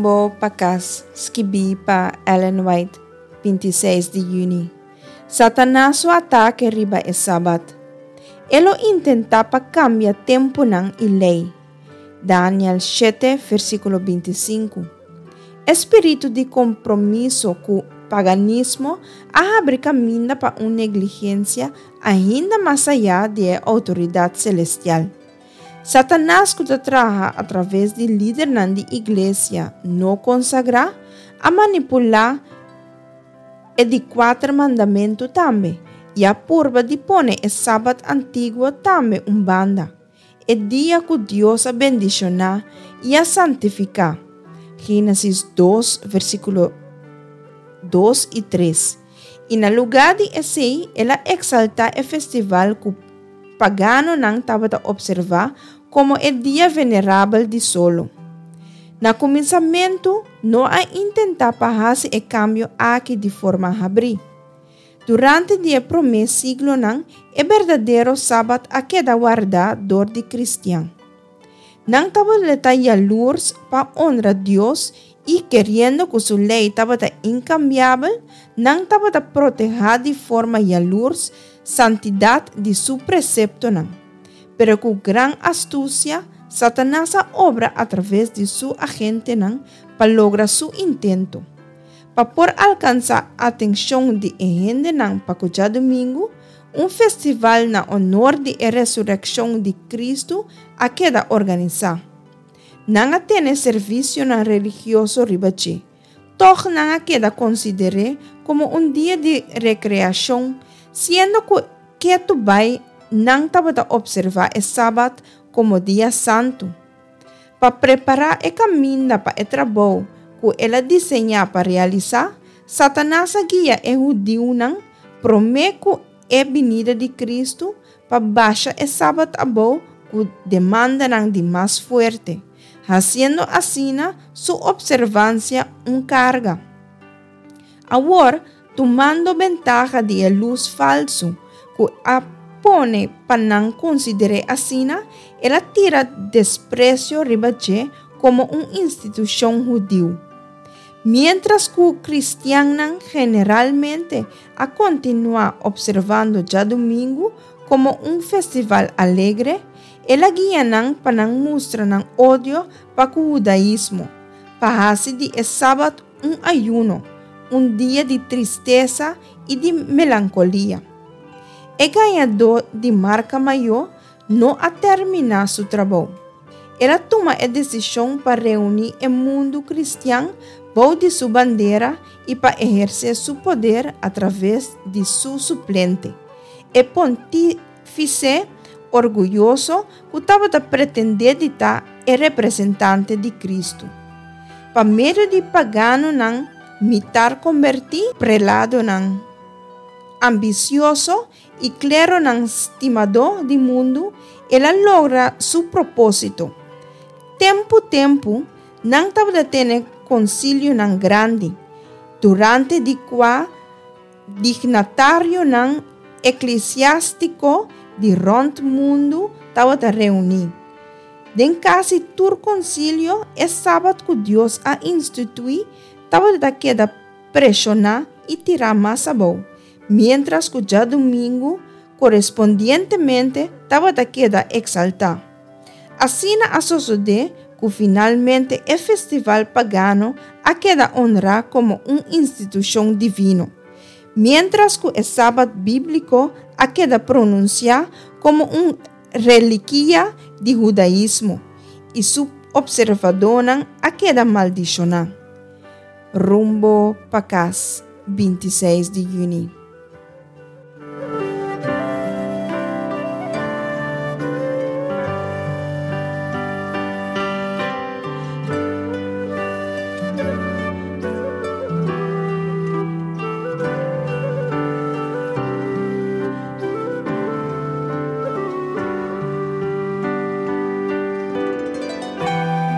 rumbo para casa, escrevi para Ellen White, 26 de junho. Satanás o ataque riba é sábado. Ele intenta para cambiar tempo não e lei. Daniel 7, versículo 25. Espírito de compromisso com o paganismo abre caminho para uma negligência ainda mais allá da autoridade celestial. Satanás que trabalha através de líderes da igreja não consagrada a manipular e de 4 mandamentos também, e a purba de pôr o sábado antigo também banda. É dia que Deus a bendicionar e a santificar. Gênesis 2, versículo 2 e 3. E no lugar de esse, ela exalta o festival que o pagano não estava a observar como o dia venerável de solo. No começamento, não a intentar fazer o cambio aqui de forma abrir. Durante o primeiro siglo, é verdadeiro sábado a queda guardador de cristão. Não estava a luz para honrar Deus e querendo que sua lei estava incambiável, não estava a proteger de forma a luz santidade de seu precepto. Pero com grande astúcia, Satanás obra através de seu agente para lograr seu intento. Para por alcançar a atenção de gente para o dia domingo, festival na honor de ressurreição de Cristo a queda organizar. Não tem serviço religioso ribache. Toch não queda considerado como dia de recreação, sendo que tu vai não estava a observar o sábado como dia santo. Para preparar o caminho para o trabalho que ela desenha para realizar, Satanás guia o judeu promete a vinda de Cristo para baixar o sábado abo que demanda de mais forte, fazendo assim sua observância carga. Agora, tomando ventaja de luz falso que a põe para não considerar assim, ela tira desprezo ribache como instituição judeu. Mientras que o cristiano generalmente a continuar observando já domingo como festival alegre, ela guia para não mostrar ódio para o judaísmo, para fazer de sábado ayuno, dia de tristeza e de melancolia. O ganhador de marca maior não a terminar seu trabalho. Ela toma a decisão para reunir o mundo cristão por de sua bandeira e para exercer seu poder através de seu suplente. O pontífice orgulhoso que estava a pretender estar o representante de Cristo. Para meio de pagano mitar convertir prelado ambicioso e clero estimador do mundo, ela logra seu propósito. Tempo, não estava a ter concílio grande, durante de qual dignatário eclesiástico de rond mundo estava a reunir. Den quase todo concílio, é sábado que Deus a institui, estava a queda pressionar e tirar mais sabor. Mientras que já domingo, correspondientemente, estava a queda exaltar. Assim a suceder que finalmente o festival pagano a queda honrar como instituição divina, mientras que o sábado bíblico a queda pronunciar como relíquia de judaísmo e su observador a queda maldicionar. Rumbo para casa, 26 de junho.